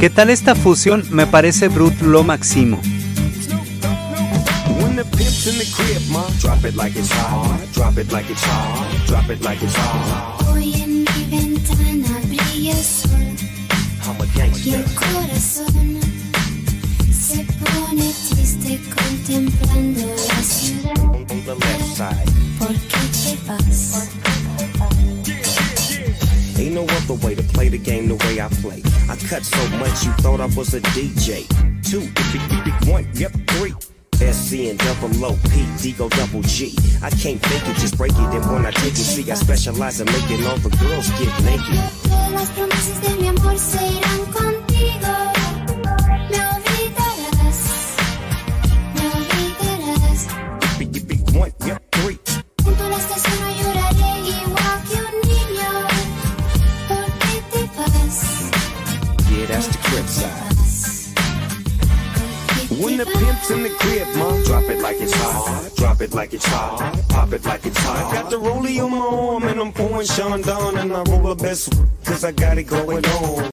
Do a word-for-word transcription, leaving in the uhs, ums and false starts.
¿Qué tal esta fusión? Me parece brut lo máximo. When the pimp's in the crib, ma, drop it like it's hot, drop it like it's hot, drop it like it's hot. Hoy en mi ventana brilla el sol I'm a y gangster. el corazón se pone triste contemplando la ciudad. On the left side. ¿Por qué te vas? Ain't no other way to play the game the way I play. I cut so much you thought I was a D J. Two, one, yep, three. S C and double O P, D go double G. I can't fake it, just break it. And when I take it, see, I specialize in making all the girls get naked. Todas las promesas de mi amor se irán contigo. Me olvidarás, me olvidarás. One, yep, three. Junto a la estación no lloraré igual que un niño. ¿Por qué te vas? Yeah, that's the crib side. When the pimp's in the crib, ma, drop it like it's hot, drop it like it's hot, pop it like it's hot. I got the rollie on my arm and I'm pouring Sean Don and I roll the best cause I got it going on.